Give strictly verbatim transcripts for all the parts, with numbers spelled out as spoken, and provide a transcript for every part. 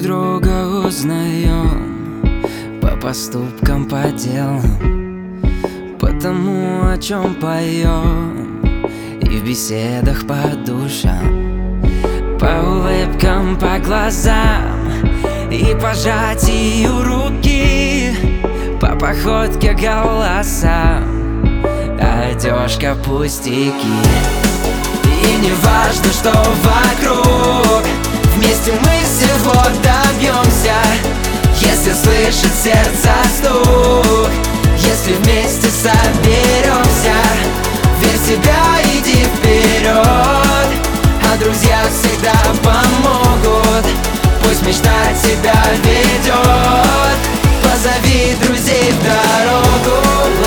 друг друга узнаем по поступкам, по делам, по тому, о чем поем, и в беседах по душам, по улыбкам, по глазам и пожатию руки, по походке, голосам, одежка, пустяки. И не важно, что вокруг, вместе мы всего добьемся, если слышит сердце стук, если вместе соберемся. Верь в себя, иди вперед, а друзья всегда помогут. Пусть мечта тебя ведет, позови друзей в дорогу.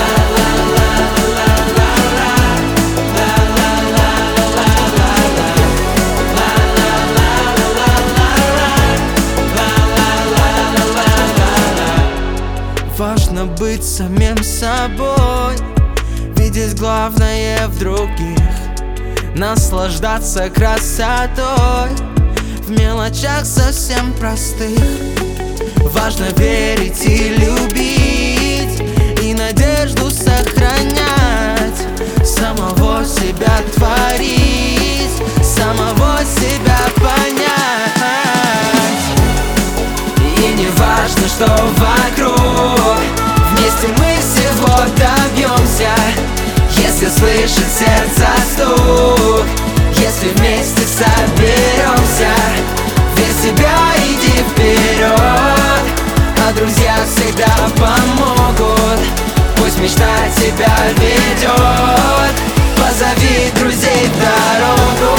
Важно быть самим собой, видеть главное в других, наслаждаться красотой в мелочах совсем простых. Важно верить и любить, и надежду сохранять, самого себя творить, самого себя понять. И не важно, что вокруг, вместе мы всего добьемся, если слышит сердце стук, если вместе соберемся. Верь в себя, иди вперед, а друзья всегда помогут. Пусть мечта тебя ведет, позови друзей в дорогу.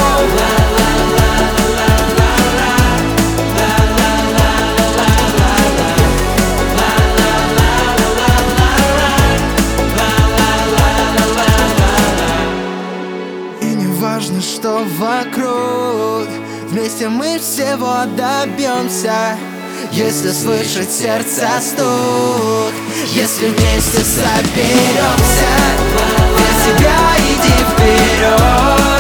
Важно, что вокруг, вместе мы всего добьемся, если слышит сердце стук, если вместе соберемся. Для себя иди вперед,